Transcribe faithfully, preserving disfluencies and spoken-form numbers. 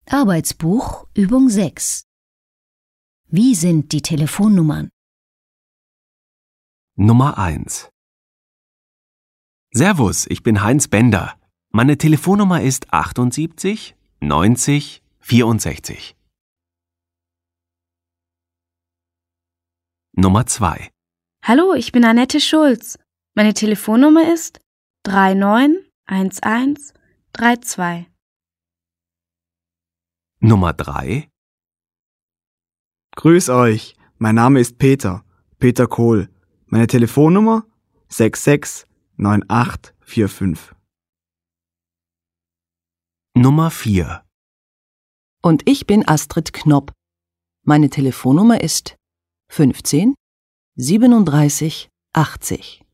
Arbeitsbuch Übung sechs. Wie sind die Telefonnummern? Nummer eins. Servus, ich bin Heinz Bender. Meine Telefonnummer ist achtundsiebzig neunzig vierundsechzig. Nummer zwei. Hallo, ich bin Annette Schulz. Meine Telefonnummer ist drei neun eins eins drei zwei. Nummer drei. Grüß euch, mein Name ist Peter, Peter Kohl. Meine Telefonnummer sechs sechs neun acht vier fünf. Nummer vier. Und ich bin Astrid Knopp. Meine Telefonnummer ist fünfzehn siebenunddreißig achtzig.